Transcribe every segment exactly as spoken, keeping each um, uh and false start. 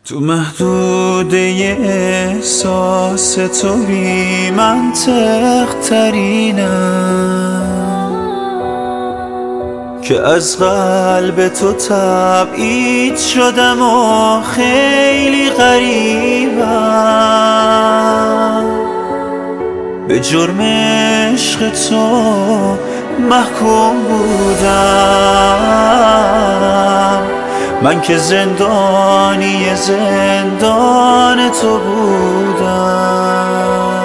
تو محدوده احساس تو بی منطق ترینم که از قلب تو تبعید شدم و خیلی غریبم. به جرم عشق تو محکوم بودم، من که زندانی زندان تو بودم.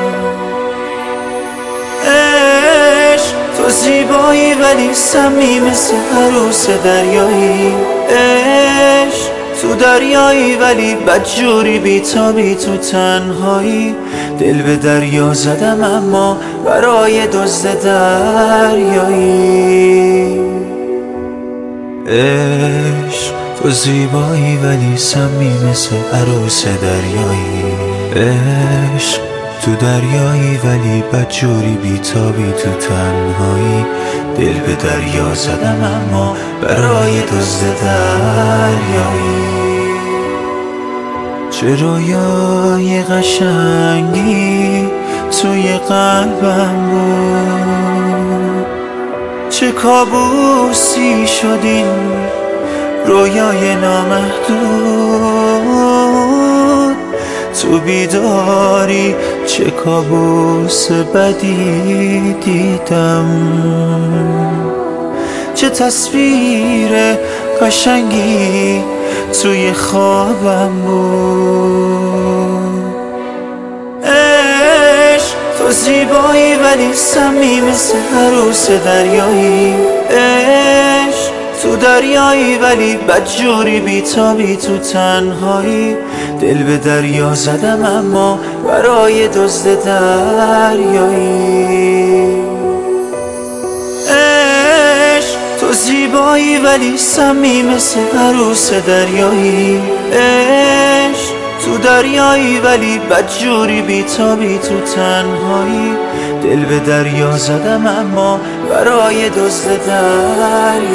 عشق تو زیبایی ولی سمی مثل عروس دریایی. عشق تو دریایی ولی بدجوری بیتابی تو تنهایی. دل به دریا زدم اما برای دزد دریایی. عشق تو زیبایی ولی سمی مثل عروس دریایی. عشق تو دریایی ولی بدجوری بیتابی تو تنهایی. دل به دریا زدم اما برای دزد دریایی. چه رویای قشنگی توی قلبم بود، چه کابوسی شدین رویای نامحدود. تو بیداری چه کابوس بدی دیدم، چه تصویر قشنگی توی خوابم بود. عشق تو زیبایی ولی سمی مثل عروس دریایی. عشق تو دریایی ولی بدجوری بیتابی تو تنهایی. دل به دریا زدم اما برای دزد دریایی. عشق تو زیبایی ولی سمی مثل عروس دریایی. عشق تو دریایی ولی بدجوری بیتابی تو تنهایی. دل به دریا زدم اما برای دزد دریایی.